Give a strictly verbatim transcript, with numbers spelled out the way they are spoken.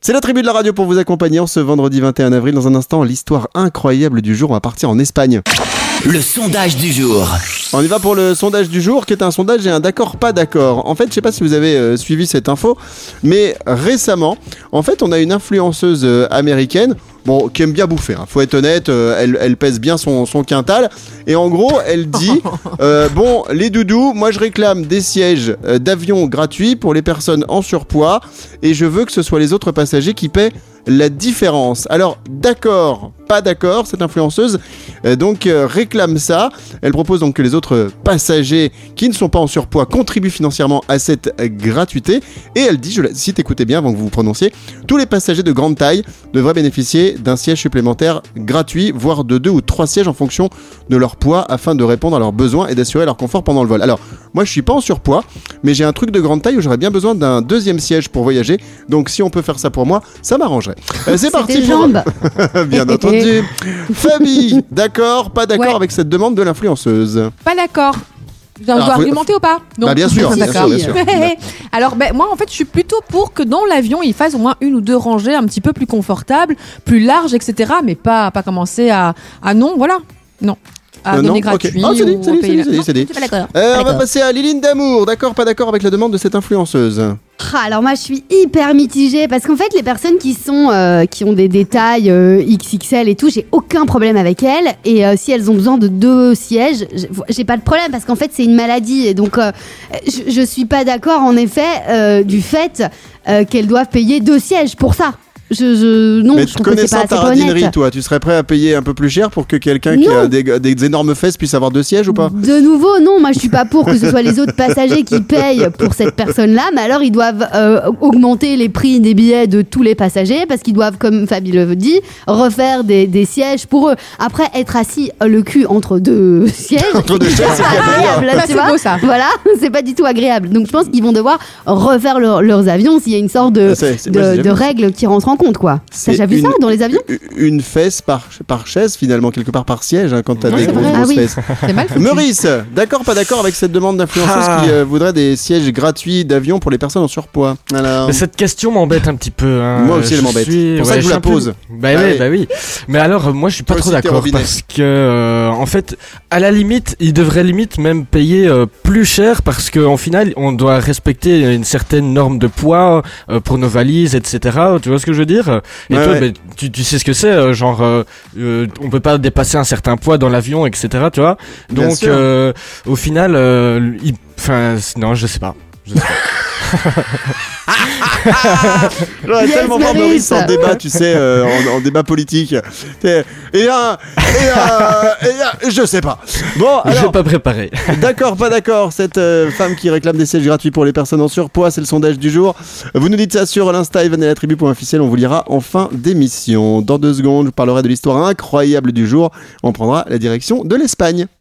C'est la tribu de la radio pour vous accompagner en ce vendredi vingt et un avril. Dans un instant, l'histoire incroyable du jour. On va partir en Espagne. Le sondage du jour. On y va pour le sondage du jour, qui est un sondage et un d'accord, pas d'accord. En fait, je sais pas si vous avez euh, suivi cette info, mais récemment, en fait, on a une influenceuse euh, américaine, bon, qui aime bien bouffer, hein. Faut être honnête, euh, elle, elle pèse bien son, son quintal. Et en gros, elle dit, euh, bon, les doudous, moi je réclame des sièges euh, d'avion gratuits pour les personnes en surpoids, et je veux que ce soit les autres passagers qui paient la différence. Alors, d'accord, pas d'accord, cette influenceuse euh, donc euh, réclame ça. Elle propose donc que les autres passagers qui ne sont pas en surpoids contribuent financièrement à cette euh, gratuité. Et elle dit, je la cite, écoutez bien avant que vous vous prononciez, tous les passagers de grande taille devraient bénéficier d'un siège supplémentaire gratuit, voire de deux ou trois sièges en fonction de leur poids, afin de répondre à leurs besoins et d'assurer leur confort pendant le vol. Alors, moi je suis pas en surpoids, mais j'ai un truc de grande taille où j'aurais bien besoin d'un deuxième siège pour voyager. Donc si on peut faire ça pour moi, ça m'arrangerait. Euh, c'est parti tes pour... jambes. Bien entendu. Fabi, d'accord, pas d'accord ouais. avec cette demande de l'influenceuse? Pas d'accord. Je dois Alors, argumenter faut... ou pas? Non. Bah bien sûr, bien sûr, bien sûr. Alors ben, moi en fait je suis plutôt pour que dans l'avion il fasse au moins une ou deux rangées un petit peu plus confortables, plus larges, et cetera. Mais pas, pas commencer à... à non, voilà, non. À euh, donner non, gratuit. Okay. Ah, c'est dit, c'est dit, c'est dit, c'est dit, c'est dit. Pas d'accord. Euh, on va passer à Liline Damour. D'accord, pas d'accord avec la demande de cette influenceuse? Alors moi je suis hyper mitigée parce qu'en fait les personnes qui sont euh, qui ont des détails euh, X X L et tout, j'ai aucun problème avec elles, et euh, si elles ont besoin de deux sièges, j'ai pas de problème parce qu'en fait c'est une maladie, et donc euh, je, je suis pas d'accord en effet euh, du fait euh, qu'elles doivent payer deux sièges pour ça. Je, je, non, mais je trouve que c'est pas assez ta radinerie, toi, tu serais prêt à payer un peu plus cher pour que quelqu'un qui a des, des énormes fesses puisse avoir deux sièges ou pas? De nouveau, non, moi je suis pas pour que ce soit les autres passagers qui payent pour cette personne-là, mais alors ils doivent euh, augmenter les prix des billets de tous les passagers parce qu'ils doivent, comme Fabi le dit, refaire des, des sièges pour eux. Après, être assis le cul entre deux sièges, entre deux sièges, c'est agréable. Ça, c'est beau, ça. Voilà, c'est pas du tout agréable. Donc je pense qu'ils vont devoir refaire leur, leurs avions s'il y a une sorte de, c'est, c'est, de, moi, de règles qui rentrent en compte, quoi. T'as déjà vu une, ça dans les avions? Une fesse par, par chaise, finalement, quelque part par siège, hein, quand t'as ouais, des grosses, ah, grosses oui. fesses. C'est mal foutu. Maurice, d'accord, pas d'accord avec cette demande d'influenceuse ah. qui euh, voudrait des sièges gratuits d'avion pour les personnes en surpoids? Alors... Mais cette question m'embête un petit peu. Hein. Moi aussi, elle m'embête. C'est pour ouais, ça que je vous la pose. Peu... Bah, ah, oui, bah oui. Mais alors, moi, je suis pas trop d'accord parce que, euh, en fait, à la limite, ils devraient limite même payer euh, plus cher parce qu'en final, on doit respecter une certaine norme de poids euh, pour nos valises, et cetera. Tu vois ce que je veux dire? Et ouais, toi, ouais. bah, tu, tu sais ce que c'est, euh, genre, euh, euh, on peut pas dépasser un certain poids dans l'avion, et cetera. Tu vois? Donc, euh, au final, enfin, euh, non, je sais pas. Je sais pas. J'aurais yes, tellement voir Maurice en débat, tu sais, euh, en, en débat politique. Et un, et un, et un, je sais pas. Bon, alors. Je vais pas préparer. D'accord, pas d'accord. Cette euh, femme qui réclame des sièges gratuits pour les personnes en surpoids, c'est le sondage du jour. Vous nous dites ça sur l'Insta Evan et la tribu point officiel. On vous lira en fin d'émission. Dans deux secondes, je vous parlerai de l'histoire incroyable du jour. On prendra la direction de l'Espagne.